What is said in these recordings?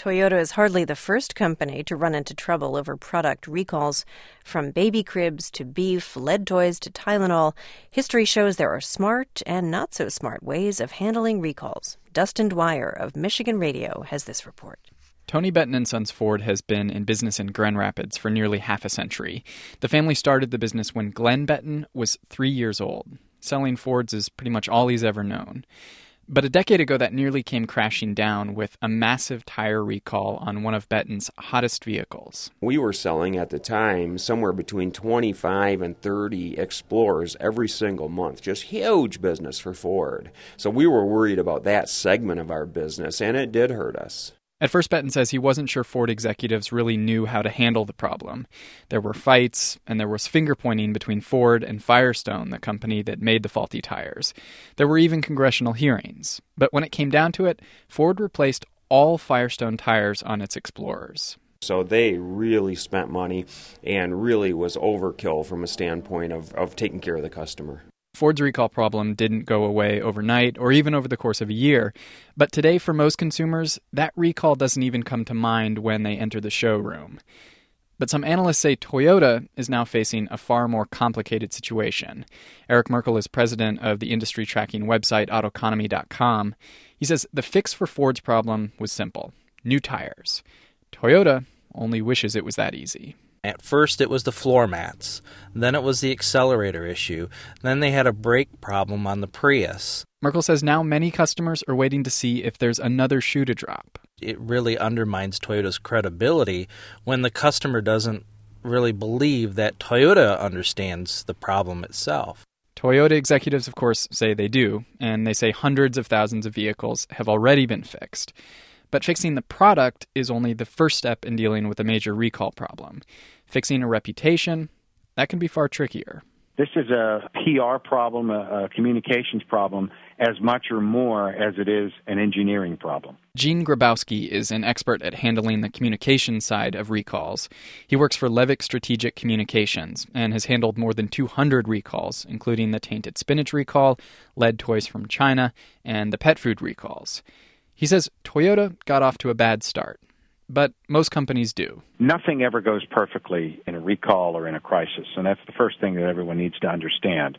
Toyota is hardly the first company to run into trouble over product recalls. From baby cribs to beef, lead toys to Tylenol, history shows there are smart and not so smart ways of handling recalls. Dustin Dwyer of Michigan Radio has this report. Tony Benton & Sons Ford has been in business in Grand Rapids for nearly half a century. The family started the business when Glenn Benton was 3 years old. Selling Fords is pretty much all he's ever known. But a decade ago, that nearly came crashing down with a massive tire recall on one of Benton's hottest vehicles. We were selling at the time somewhere between 25 and 30 Explorers every single month. Just huge business for Ford. So we were worried about that segment of our business, and it did hurt us. At first, Benton says he wasn't sure Ford executives really knew how to handle the problem. There were fights, and there was finger-pointing between Ford and Firestone, the company that made the faulty tires. There were even congressional hearings. But when it came down to it, Ford replaced all Firestone tires on its Explorers. So they really spent money and really was overkill from a standpoint of taking care of the customer. Ford's recall problem didn't go away overnight or even over the course of a year. But today, for most consumers, that recall doesn't even come to mind when they enter the showroom. But some analysts say Toyota is now facing a far more complicated situation. Eric Merkel is president of the industry tracking website Autoconomy.com. He says the fix for Ford's problem was simple: new tires. Toyota only wishes it was that easy. At first, it was the floor mats. Then it was the accelerator issue. Then they had a brake problem on the Prius. Merkel says now many customers are waiting to see if there's another shoe to drop. It really undermines Toyota's credibility when the customer doesn't really believe that Toyota understands the problem itself. Toyota executives, of course, say they do, and they say hundreds of thousands of vehicles have already been fixed. But fixing the product is only the first step in dealing with a major recall problem. Fixing a reputation, that can be far trickier. This is a PR problem, a communications problem, as much or more as it is an engineering problem. Gene Grabowski is an expert at handling the communication side of recalls. He works for Levick Strategic Communications and has handled more than 200 recalls, including the tainted spinach recall, lead toys from China, and the pet food recalls. He says Toyota got off to a bad start, but most companies do. Nothing ever goes perfectly in a recall or in a crisis, and that's the first thing that everyone needs to understand.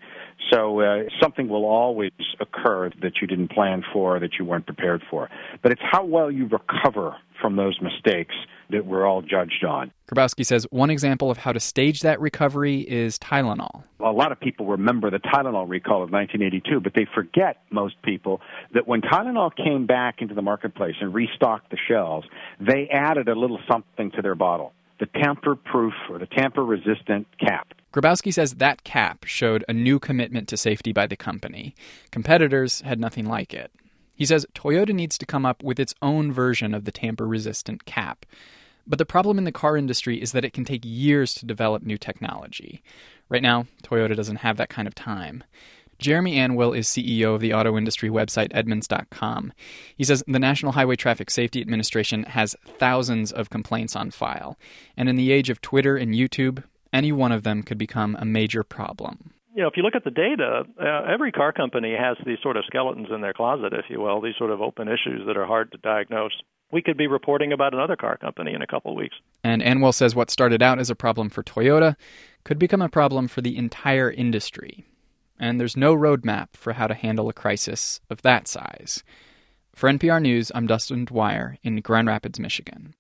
So something will always occur that you didn't plan for, that you weren't prepared for. But it's how well you recover from those mistakes that we're all judged on. Grabowski says one example of how to stage that recovery is Tylenol. A lot of people remember the Tylenol recall of 1982, but they forget, most people, that when Tylenol came back into the marketplace and restocked the shelves, they added a little something to their bottle, the tamper-proof or the tamper-resistant cap. Grabowski says that cap showed a new commitment to safety by the company. Competitors had nothing like it. He says Toyota needs to come up with its own version of the tamper-resistant cap. But the problem in the car industry is that it can take years to develop new technology. Right now, Toyota doesn't have that kind of time. Jeremy Anwyl is CEO of the auto industry website Edmunds.com. He says the National Highway Traffic Safety Administration has thousands of complaints on file. And in the age of Twitter and YouTube, any one of them could become a major problem. If you look at the data, every car company has these sort of skeletons in their closet, if you will, these sort of open issues that are hard to diagnose. We could be reporting about another car company in a couple of weeks. And Anwyl says what started out as a problem for Toyota could become a problem for the entire industry. And there's no roadmap for how to handle a crisis of that size. For NPR News, I'm Dustin Dwyer in Grand Rapids, Michigan.